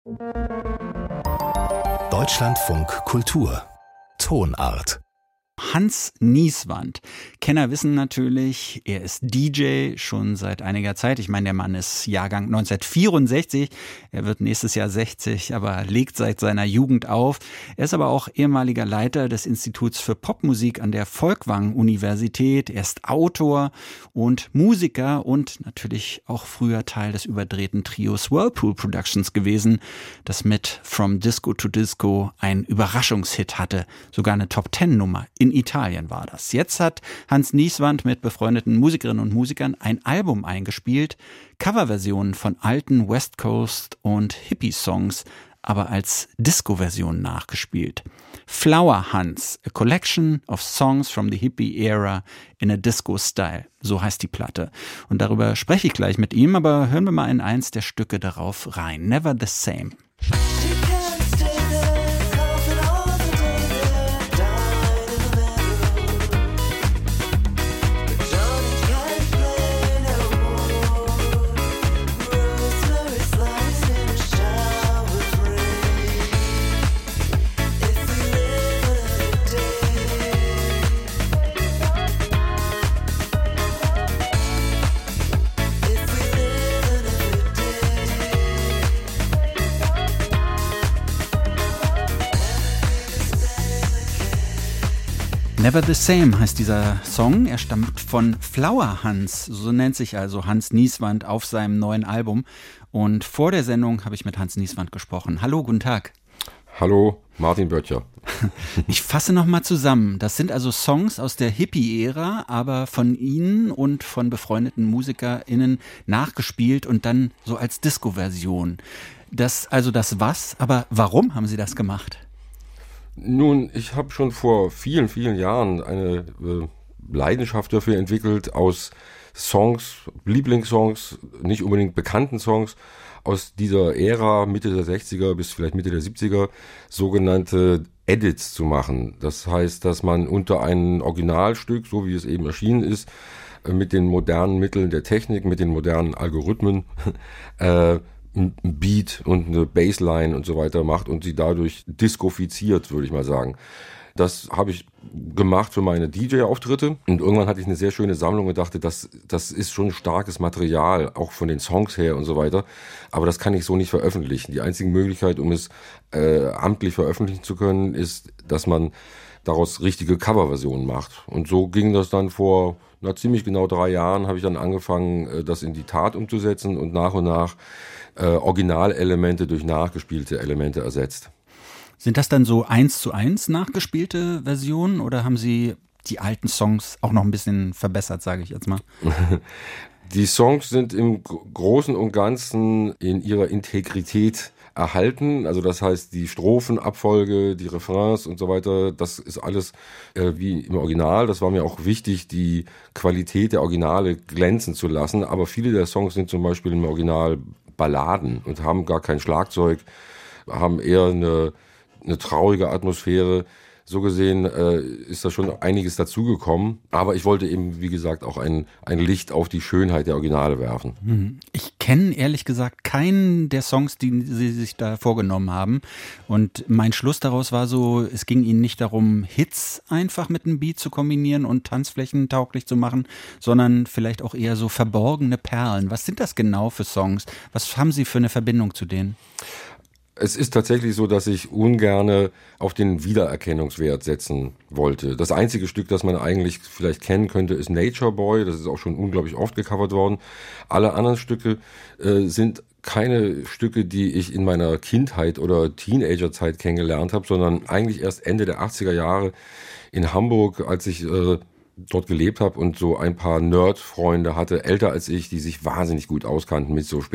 Deutschlandfunk Kultur Tonart. Hans Nieswand. Kenner wissen natürlich, er ist DJ schon seit einiger Zeit. Ich meine, der Mann ist Jahrgang 1964. Er wird nächstes Jahr 60, aber legt seit seiner Jugend auf. Er ist aber auch ehemaliger Leiter des Instituts für Popmusik an der Folkwang-Universität. Er ist Autor und Musiker und natürlich auch früher Teil des überdrehten Trios Whirlpool Productions gewesen, das mit From Disco to Disco einen Überraschungshit hatte. Sogar eine Top-10-Nummer. In Italien war das. Jetzt hat Hans Nieswand mit befreundeten Musikerinnen und Musikern ein Album eingespielt, Coverversionen von alten West Coast und Hippie-Songs, aber als Disco-Version nachgespielt. Flower Hans, a collection of songs from the hippie era in a disco style. So heißt die Platte. Und darüber spreche ich gleich mit ihm, aber hören wir mal in eins der Stücke darauf rein. Never the Same. Never the Same heißt dieser Song. Er stammt von Flower Hans, so nennt sich also Hans Nieswand auf seinem neuen Album. Und vor der Sendung habe ich mit Hans Nieswand gesprochen. Hallo, guten Tag. Hallo, Martin Böttcher. Ich fasse nochmal zusammen. Das sind also Songs aus der Hippie-Ära, aber von Ihnen und von befreundeten MusikerInnen nachgespielt und dann so als Disco-Version. Das was, aber warum haben Sie das gemacht? Nun, ich habe schon vor vielen, vielen Jahren eine Leidenschaft dafür entwickelt, aus Songs, Lieblingssongs, nicht unbedingt bekannten Songs, aus dieser Ära Mitte der 60er bis vielleicht Mitte der 70er sogenannte Edits zu machen. Das heißt, dass man unter ein Originalstück, so wie es eben erschienen ist, mit den modernen Mitteln der Technik, mit den modernen Algorithmen, ein Beat und eine Bassline und so weiter macht und sie dadurch diskofiziert, würde ich mal sagen. Das habe ich gemacht für meine DJ-Auftritte und irgendwann hatte ich eine sehr schöne Sammlung und dachte, das ist schon starkes Material, auch von den Songs her und so weiter, aber das kann ich so nicht veröffentlichen. Die einzige Möglichkeit, um es amtlich veröffentlichen zu können, ist, dass man daraus richtige Coverversionen macht. Und so ging das dann vor ziemlich genau 3 Jahren, habe ich dann angefangen, das in die Tat umzusetzen und nach Originalelemente durch nachgespielte Elemente ersetzt. Sind das dann so 1:1 nachgespielte Versionen oder haben Sie die alten Songs auch noch ein bisschen verbessert, sage ich jetzt mal? Die Songs sind im Großen und Ganzen in ihrer Integrität erhalten, also das heißt die Strophenabfolge, die Refrains und so weiter, das ist alles wie im Original. Das war mir auch wichtig, die Qualität der Originale glänzen zu lassen, aber viele der Songs sind zum Beispiel im Original Balladen und haben gar kein Schlagzeug, haben eher eine traurige Atmosphäre. So gesehen ist da schon einiges dazugekommen. Aber ich wollte eben, wie gesagt, auch ein Licht auf die Schönheit der Originale werfen. Ich kenne ehrlich gesagt keinen der Songs, die Sie sich da vorgenommen haben. Und mein Schluss daraus war so, es ging Ihnen nicht darum, Hits einfach mit einem Beat zu kombinieren und Tanzflächen tauglich zu machen, sondern vielleicht auch eher so verborgene Perlen. Was sind das genau für Songs? Was haben Sie für eine Verbindung zu denen? Es ist tatsächlich so, dass ich ungerne auf den Wiedererkennungswert setzen wollte. Das einzige Stück, das man eigentlich vielleicht kennen könnte, ist Nature Boy. Das ist auch schon unglaublich oft gecovert worden. Alle anderen Stücke sind keine Stücke, die ich in meiner Kindheit oder Teenagerzeit kennengelernt habe, sondern eigentlich erst Ende der 80er Jahre in Hamburg, als ich dort gelebt habe und so ein paar Nerd-Freunde hatte, älter als ich, die sich wahnsinnig gut auskannten mit so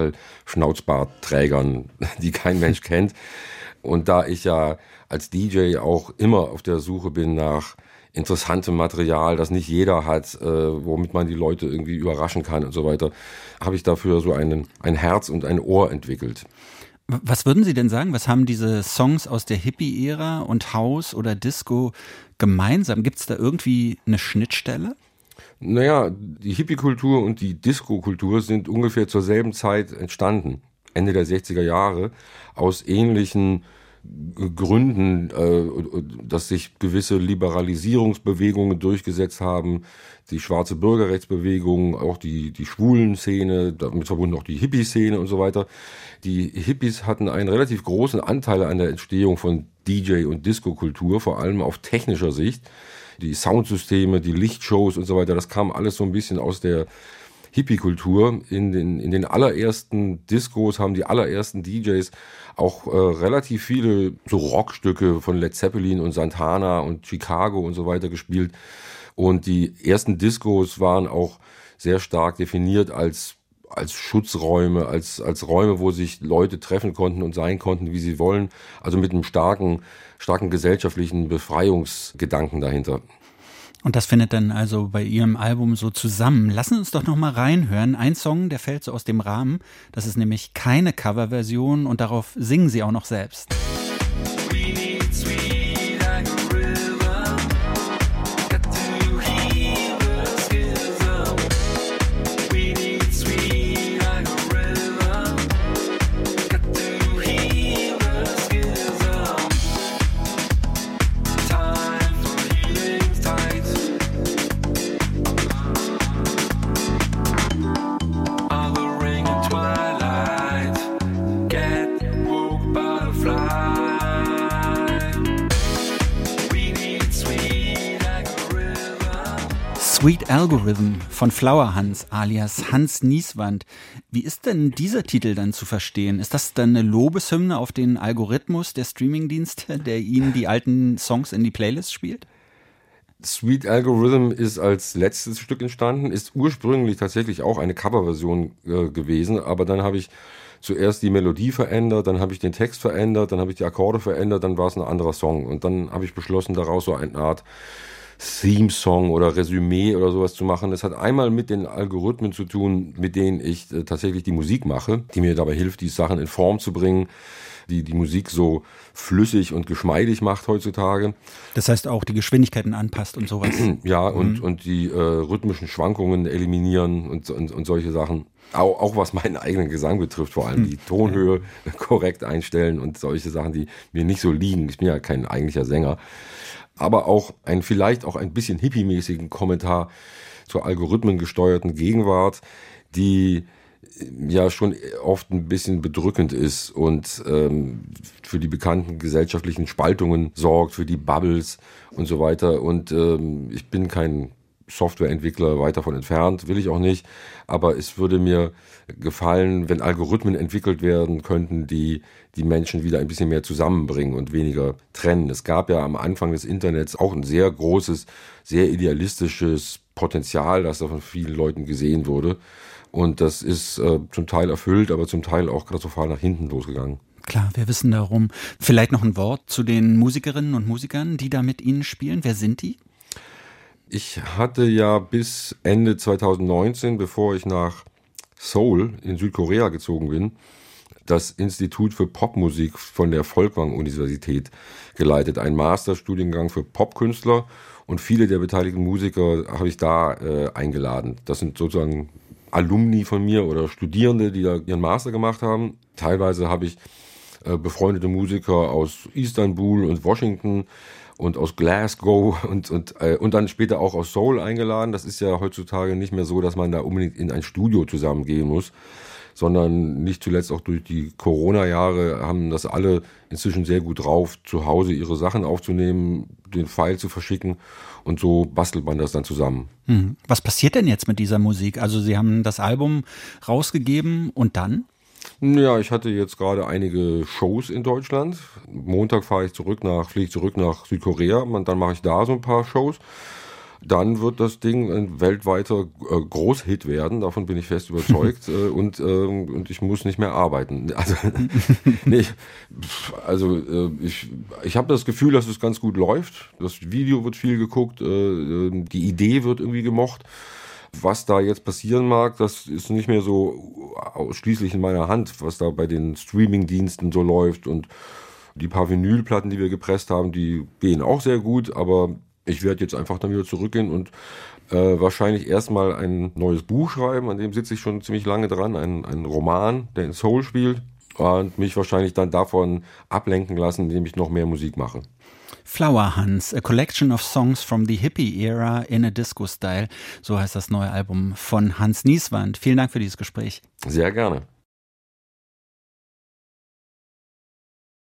Spezial-Schnauzbartträgern, die kein Mensch kennt. Und da ich ja als DJ auch immer auf der Suche bin nach interessantem Material, das nicht jeder hat, womit man die Leute irgendwie überraschen kann und so weiter, habe ich dafür so ein Herz und ein Ohr entwickelt. Was würden Sie denn sagen, was haben diese Songs aus der Hippie-Ära und House oder Disco gemeinsam? Gibt es da irgendwie eine Schnittstelle? Naja, die Hippie-Kultur und die Disco-Kultur sind ungefähr zur selben Zeit entstanden. Ende der 60er Jahre aus ähnlichen Gründen, dass sich gewisse Liberalisierungsbewegungen durchgesetzt haben, die schwarze Bürgerrechtsbewegung, auch die Schwulen-Szene, damit verbunden auch die Hippie-Szene und so weiter. Die Hippies hatten einen relativ großen Anteil an der Entstehung von DJ- und Disco-Kultur, vor allem auf technischer Sicht. Die Soundsysteme, die Lichtshows und so weiter, das kam alles so ein bisschen aus der Hippie-Kultur. In den allerersten Discos haben die allerersten DJs auch relativ viele so Rockstücke von Led Zeppelin und Santana und Chicago und so weiter gespielt. Und die ersten Discos waren auch sehr stark definiert als Schutzräume, als Räume, wo sich Leute treffen konnten und sein konnten, wie sie wollen. Also mit einem starken gesellschaftlichen Befreiungsgedanken dahinter. Und das findet dann also bei Ihrem Album so zusammen. Lassen Sie uns doch noch mal reinhören. Ein Song, der fällt so aus dem Rahmen. Das ist nämlich keine Coverversion und darauf singen Sie auch noch selbst. Sweet Algorithm von Flower Hans alias Hans Nieswand. Wie ist denn dieser Titel dann zu verstehen? Ist das dann eine Lobeshymne auf den Algorithmus der Streamingdienste, der Ihnen die alten Songs in die Playlist spielt? Sweet Algorithm ist als letztes Stück entstanden, ist ursprünglich tatsächlich auch eine Coverversion gewesen, aber dann habe ich zuerst die Melodie verändert, dann habe ich den Text verändert, dann habe ich die Akkorde verändert, dann war es ein anderer Song und dann habe ich beschlossen, daraus so eine Art Theme-Song oder Resümee oder sowas zu machen. Das hat einmal mit den Algorithmen zu tun, mit denen ich tatsächlich die Musik mache, die mir dabei hilft, die Sachen in Form zu bringen, die Musik so flüssig und geschmeidig macht heutzutage. Das heißt auch die Geschwindigkeiten anpasst und sowas. Ja, und die rhythmischen Schwankungen eliminieren und solche Sachen. Auch was meinen eigenen Gesang betrifft, vor allem die Tonhöhe korrekt einstellen und solche Sachen, die mir nicht so liegen. Ich bin ja kein eigentlicher Sänger. Aber auch vielleicht auch ein bisschen hippie-mäßigen Kommentar zur algorithmengesteuerten Gegenwart, die ja schon oft ein bisschen bedrückend ist und für die bekannten gesellschaftlichen Spaltungen sorgt, für die Bubbles und so weiter. Und ich bin kein Softwareentwickler, weit davon entfernt, will ich auch nicht. Aber es würde mir gefallen, wenn Algorithmen entwickelt werden könnten, die Menschen wieder ein bisschen mehr zusammenbringen und weniger trennen. Es gab ja am Anfang des Internets auch ein sehr großes, sehr idealistisches Potenzial, das da von vielen Leuten gesehen wurde. Und das ist zum Teil erfüllt, aber zum Teil auch katastrophal nach hinten losgegangen. Klar, wir wissen darum. Vielleicht noch ein Wort zu den Musikerinnen und Musikern, die da mit Ihnen spielen. Wer sind die? Ich hatte ja bis Ende 2019, bevor ich nach Seoul in Südkorea gezogen bin, das Institut für Popmusik von der Folkwang-Universität geleitet. Ein Masterstudiengang für Popkünstler und viele der beteiligten Musiker habe ich da eingeladen. Das sind sozusagen Alumni von mir oder Studierende, die da ihren Master gemacht haben. Teilweise habe ich befreundete Musiker aus Istanbul und Washington und aus Glasgow und dann später auch aus Seoul eingeladen. Das ist ja heutzutage nicht mehr so, dass man da unbedingt in ein Studio zusammengehen muss, sondern nicht zuletzt auch durch die Corona-Jahre haben das alle inzwischen sehr gut drauf, zu Hause ihre Sachen aufzunehmen, den File zu verschicken und so bastelt man das dann zusammen. Was passiert denn jetzt mit dieser Musik? Also Sie haben das Album rausgegeben und dann? Ja, ich hatte jetzt gerade einige Shows in Deutschland. Montag fliege ich zurück nach Südkorea und dann mache ich da so ein paar Shows. Dann wird das Ding ein weltweiter Großhit werden, davon bin ich fest überzeugt und ich muss nicht mehr arbeiten. Ich habe das Gefühl, dass es ganz gut läuft. Das Video wird viel geguckt, die Idee wird irgendwie gemocht. Was da jetzt passieren mag, das ist nicht mehr so ausschließlich in meiner Hand, was da bei den Streaming-Diensten so läuft. Und die paar Vinylplatten, die wir gepresst haben, die gehen auch sehr gut, aber ich werde jetzt einfach dann wieder zurückgehen und Wahrscheinlich erstmal ein neues Buch schreiben, an dem sitze ich schon ziemlich lange dran, ein Roman, der in Soul spielt, und mich wahrscheinlich dann davon ablenken lassen, indem ich noch mehr Musik mache. Flower Hans, a collection of songs from the hippie era in a disco style, so heißt das neue Album von Hans Nieswand. Vielen Dank für dieses Gespräch. Sehr gerne.